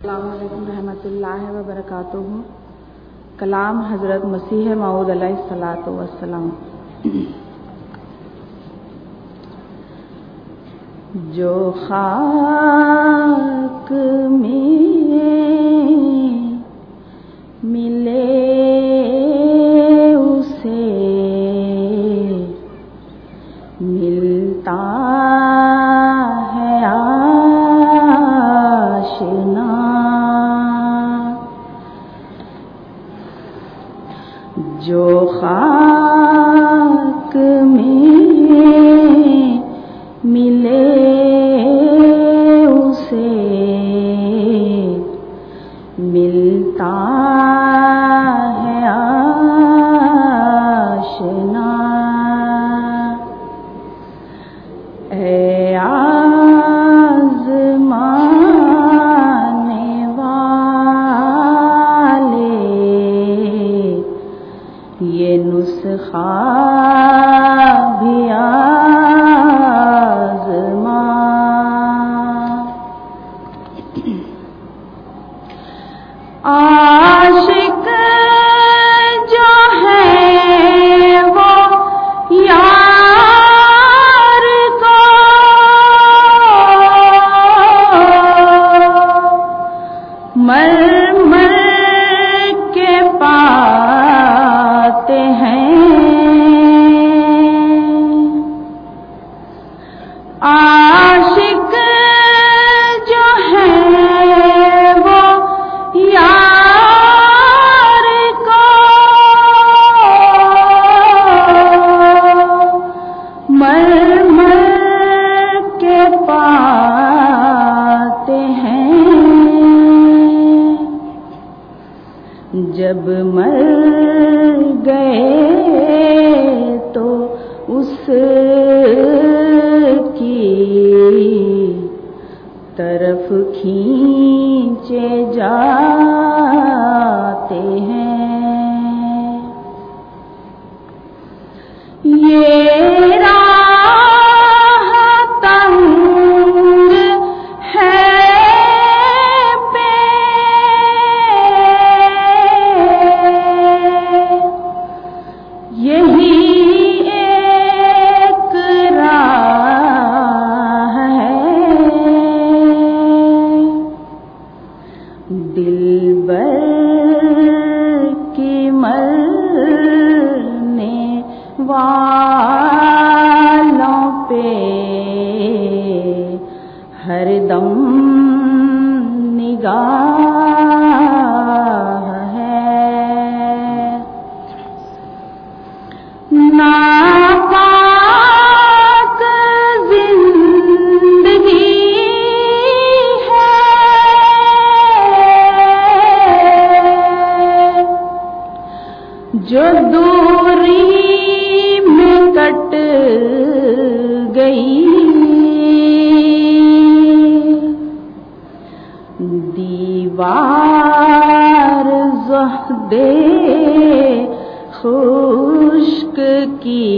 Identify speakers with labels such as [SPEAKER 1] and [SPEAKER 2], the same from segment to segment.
[SPEAKER 1] السلام علیکم رحمۃ اللہ وبرکاتہ۔ کلام حضرت مسیح موعود علیہ الصلوۃ والسلام۔ جو خاک میں ملے اسے ملتا ہے آشنا، جو خاک میں ملے اسے ملتا ہے آشنا۔ اے آزمانے والے، یہ نسخہ بھی آزما۔ عاشق جو ہے وہ یار کو مر مر کے پاتے ہیں، عاشق جو ہے وہ یار کو مر مر کے پاتے ہیں، جب مر گئے تو اس کی طرف کھینچے جاتے ہیں۔ یہ راہ تنگ ہے پہ یہی ایک راہ ہے، دلبر کی مرنے والوں پہ ہر دم نگاہ ہے، ناپاک زندگی ہے جو دوری میں کٹ گئی، دیوار زہد خشک کی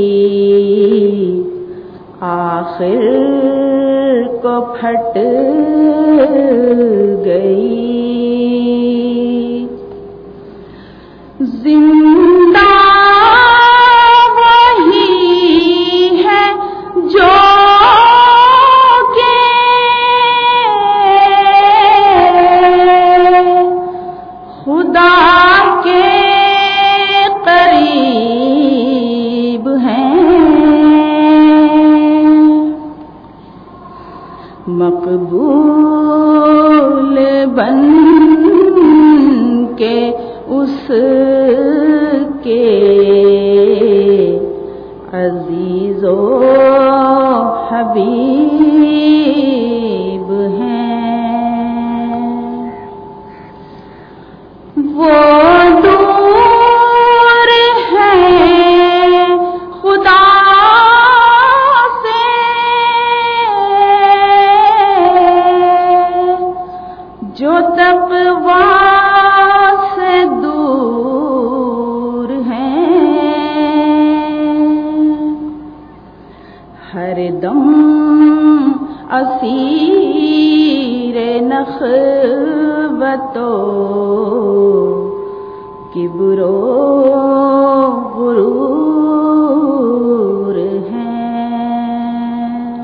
[SPEAKER 1] آخر کو پھٹ گئی، زندہ وہی ہے جو کہ خدا کے قریب ہیں، مقبول بن کے اس کے عزیز و حبیب ہیں، وہ دور ہیں خدا سے جو تقویٰ سے دور ہیں، ہر دم اسیر نخوت تو کبر و غرور ہیں،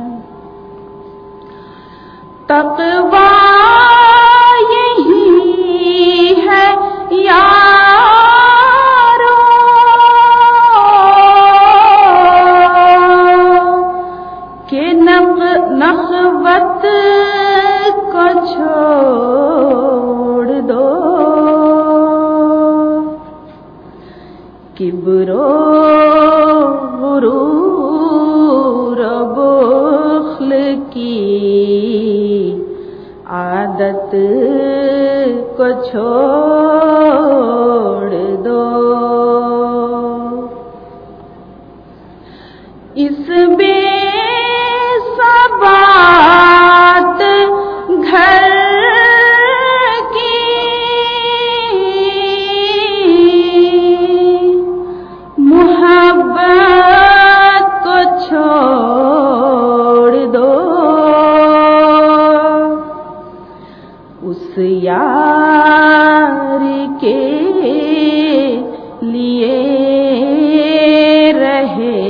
[SPEAKER 1] تقویٰ یہی ہے یارو کہ نخوت کو چھوڑ دو، کبر و غرور و بخل کی عادت کو چھوڑ دو، اس بے ثبات گھر کی محبت کو چھوڑ دو، اس یار کے لیے رہے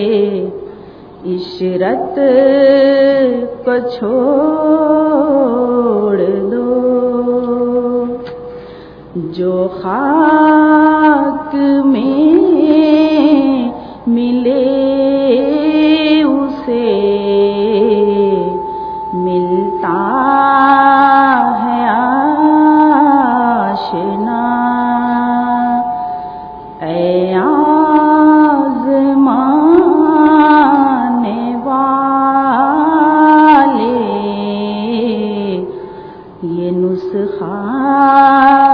[SPEAKER 1] عشرت کو چھوڑ دو، جو خاک میں ملے اسے ملتا ہے آشنا، اے آزمانے والے یہ نسخہ